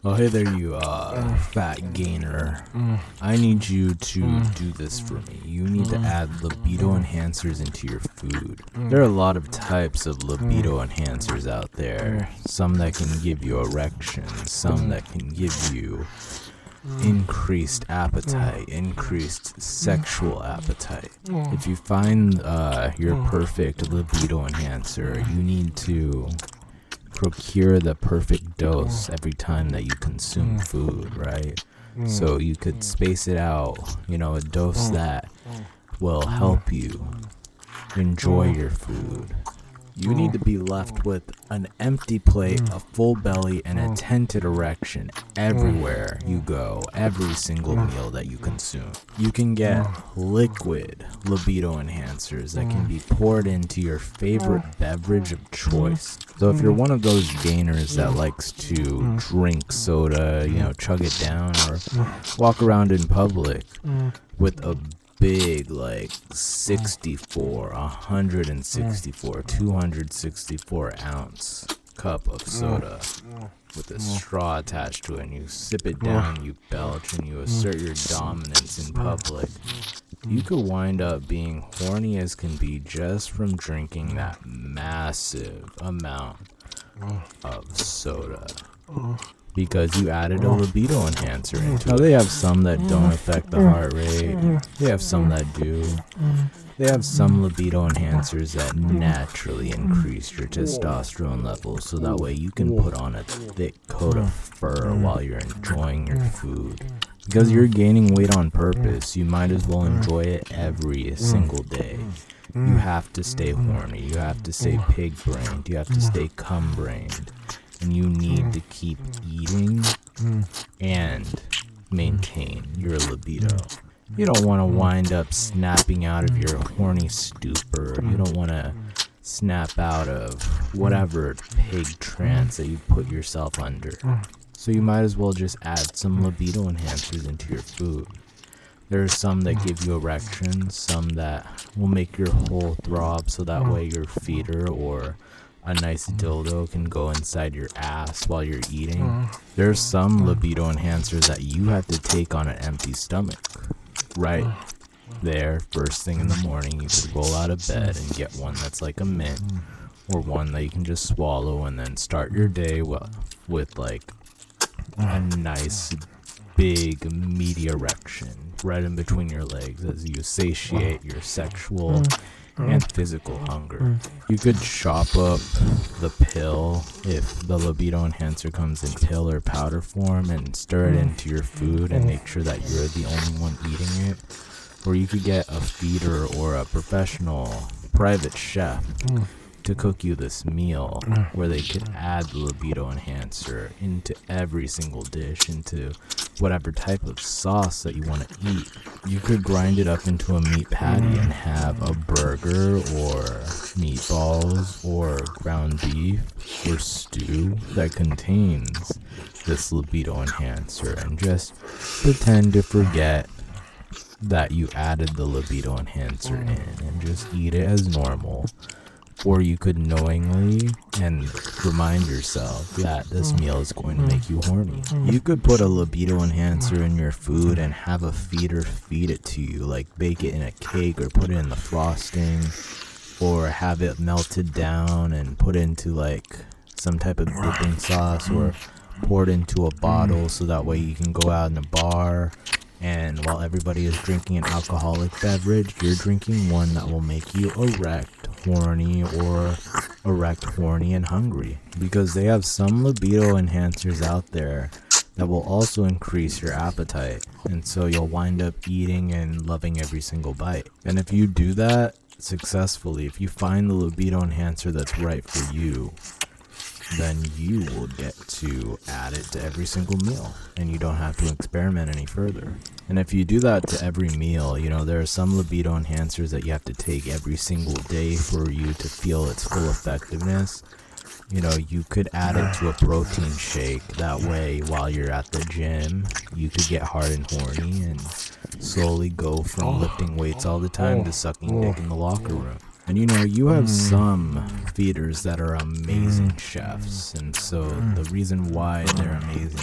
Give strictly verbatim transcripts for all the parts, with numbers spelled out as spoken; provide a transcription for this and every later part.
Oh, hey there, you uh, fat gainer. I need you to do this for me. You need to add libido enhancers into your food. There are a lot of types of libido enhancers out there. Some that can give you erections, some that can give you increased appetite, increased sexual appetite. If you find uh, your perfect libido enhancer, you need to procure the perfect dose every time that you consume food, right? So you could space it out, you know, a dose that will help you enjoy your food. You need to be left with an empty plate, a full belly, and a tented erection everywhere you go, every single meal that you consume. You can get liquid libido enhancers that can be poured into your favorite beverage of choice. So if you're one of those gainers that likes to drink soda, you know, chug it down, or walk around in public with a big, like, sixty-four, one sixty-four, two sixty-four ounce cup of soda with a straw attached to it, and you sip it down, you belch, and you assert your dominance in public, you could wind up being horny as can be just from drinking that massive amount of soda. Because you added a libido enhancer into it. Now, they have some that don't affect the heart rate. They have some that do. They have some libido enhancers that naturally increase your testosterone levels, so that way you can put on a thick coat of fur while you're enjoying your food. Because you're gaining weight on purpose, you might as well enjoy it every single day. You have to stay horny. You have to stay pig-brained. You have to stay cum-brained. And you need to keep eating and maintain your libido. You don't want to wind up snapping out of your horny stupor. You don't want to snap out of whatever pig trance that you put yourself under. So you might as well just add some libido enhancers into your food. There are some that give you erections, some that will make your hole throb, so that way your feeder or a nice dildo can go inside your ass while you're eating. There's some libido enhancers that you have to take on an empty stomach. Right there, first thing in the morning, you could roll out of bed and get one that's like a mint, or one that you can just swallow and then start your day with, with like a nice big meaty erection right in between your legs as you satiate your sexual and physical hunger. You could chop up the pill if the libido enhancer comes in pill or powder form and stir it into your food and make sure that you're the only one eating it. Or you could get a feeder or a professional private chef to cook you this meal where they could add the libido enhancer into every single dish, into whatever type of sauce that you want to eat. You could grind it up into a meat patty and have a burger or meatballs or ground beef or stew that contains this libido enhancer, and just pretend to forget that you added the libido enhancer in and just eat it as normal. Or you could knowingly and remind yourself that this meal is going to make you horny. You could put a libido enhancer in your food and have a feeder feed it to you, like bake it in a cake or put it in the frosting, or have it melted down and put into like some type of dipping sauce, or poured into a bottle so that way you can go out in a bar, and while everybody is drinking an alcoholic beverage, you're drinking one that will make you erect, horny, or erect, horny, and hungry. Because they have some libido enhancers out there that will also increase your appetite, and so you'll wind up eating and loving every single bite. And if you do that successfully, if you find the libido enhancer that's right for you, then you will get to add it to every single meal, and you don't have to experiment any further. And if you do that to every meal, you know, there are some libido enhancers that you have to take every single day for you to feel its full effectiveness. You know, you could add it to a protein shake. That way, while you're at the gym, you could get hard and horny and slowly go from lifting weights all the time to sucking dick in the locker room. And you know, you have some feeders that are amazing chefs, and so the reason why they're amazing is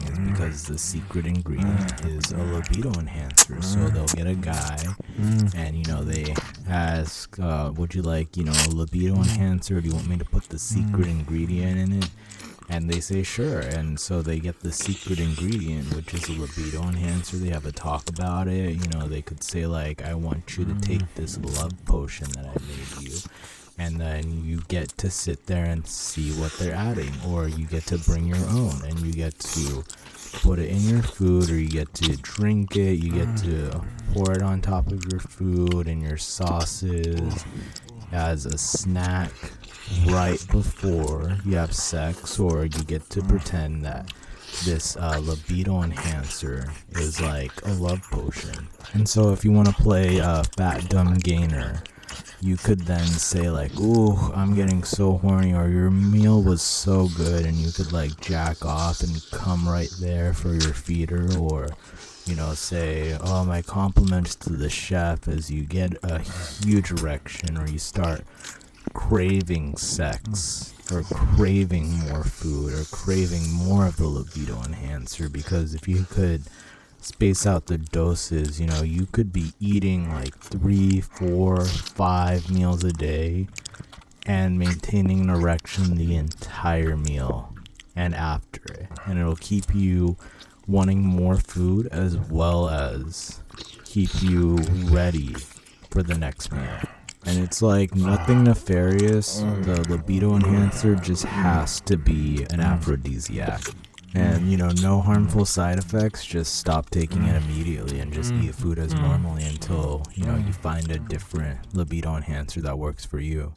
because the secret ingredient is a libido enhancer. So they'll get a guy, and you know they ask, uh, "Would you like, you know, a libido enhancer? Do you want me to put the secret ingredient in it?" And they say sure, and so they get the secret ingredient, which is a libido enhancer. They have a talk about it. You know, they could say like, "I want you to take this love potion that I made you," and then you get to sit there and see what they're adding, or you get to bring your own, and you get to put it in your food, or you get to drink it. You get to pour it on top of your food and your sauces as a snack right before you have sex, or you get to pretend that this uh, libido enhancer is like a love potion. And so if you want to play uh, Fat Dumb Gainer, you could then say like, "Ooh, I'm getting so horny," or "Your meal was so good," and you could like jack off and come right there for your feeder, or you know, say, "Oh, my compliments to the chef," as you get a huge erection, or you start craving sex, or craving more food, or craving more of the libido enhancer. Because if you could space out the doses, you know, you could be eating like three, four, five meals a day and maintaining an erection the entire meal and after it. And it'll keep you wanting more food, as well as keep you ready for the next meal. And it's like nothing nefarious. The libido enhancer just has to be an aphrodisiac. And, you know, no harmful side effects. Just stop taking it immediately and just eat food as normally until, you know, you find a different libido enhancer that works for you.